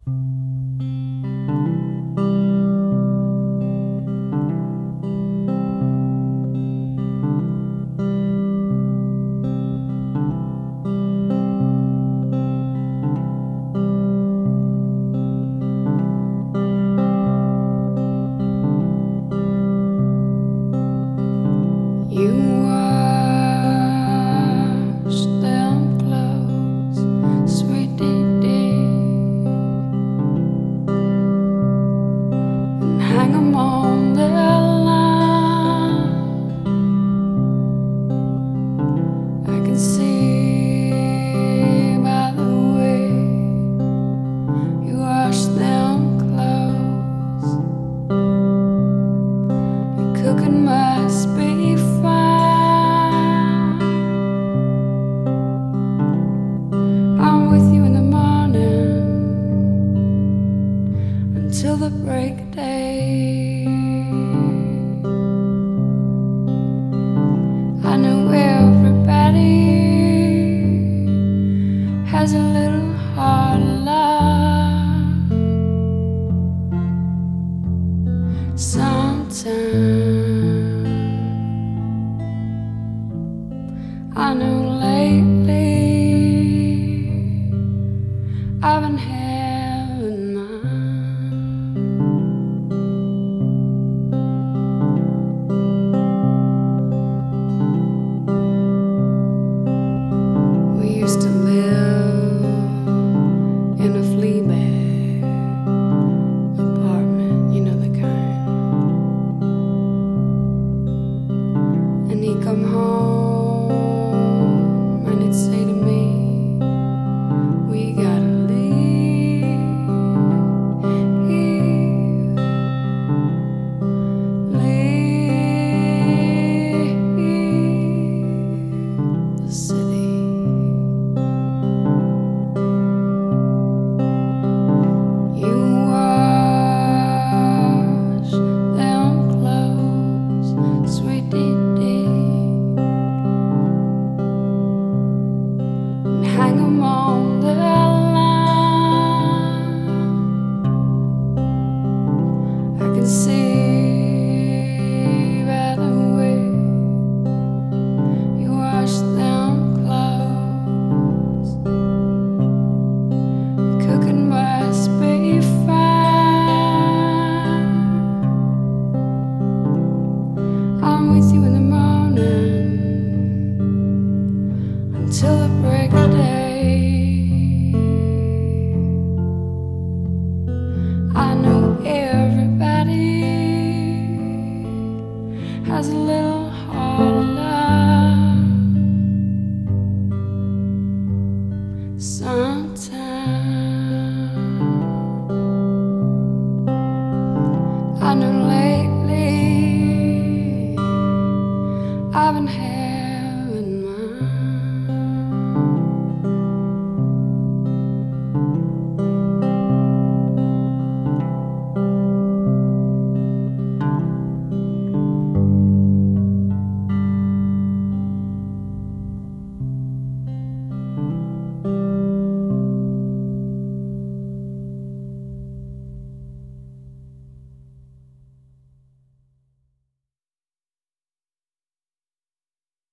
You wash them clothes, sweetie dear, and hang 'em on the line. I can see by the way you wash them clothes, your cooking must be fine. I'm with you in the morning until the break of day. I know everybody has a little heart of love. Sometimes I know lately I've been having mine. We used to live in a flea bag apartment, you know the kind. And he'd come home and he'd say to me, we gotta leave the city. You wash them clothes, sweetie dear, and hang 'em on the line. I can see by the way you wash them clothes, your cooking must be fine. I'm with you in the morning until the break of day. I know everybody has a little heart of love. Sometimes